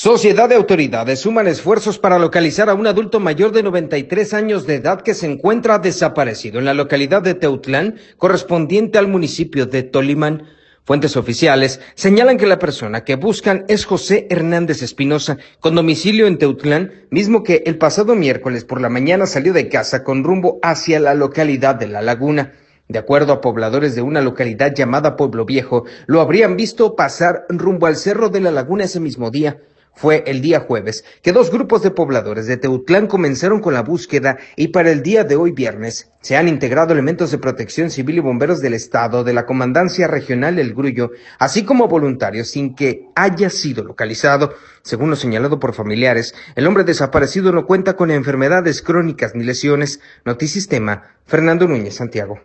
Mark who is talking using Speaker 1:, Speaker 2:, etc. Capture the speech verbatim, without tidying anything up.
Speaker 1: Sociedad de autoridades suman esfuerzos para localizar a un adulto mayor de noventa y tres años de edad que se encuentra desaparecido en la localidad de Teutlán, correspondiente al municipio de Tolimán. Fuentes oficiales señalan que la persona que buscan es José Hernández Espinosa, con domicilio en Teutlán, mismo que el pasado miércoles por la mañana salió de casa con rumbo hacia la localidad de La Laguna. De acuerdo a pobladores de una localidad llamada Pueblo Viejo, lo habrían visto pasar rumbo al Cerro de La Laguna ese mismo día. Fue el día jueves que dos grupos de pobladores de Teutlán comenzaron con la búsqueda y para el día de hoy viernes se han integrado elementos de protección civil y bomberos del estado, de la Comandancia Regional El Grullo, así como voluntarios sin que haya sido localizado. Según lo señalado por familiares, el hombre desaparecido no cuenta con enfermedades crónicas ni lesiones. Notisistema, Fernando Núñez, Santiago.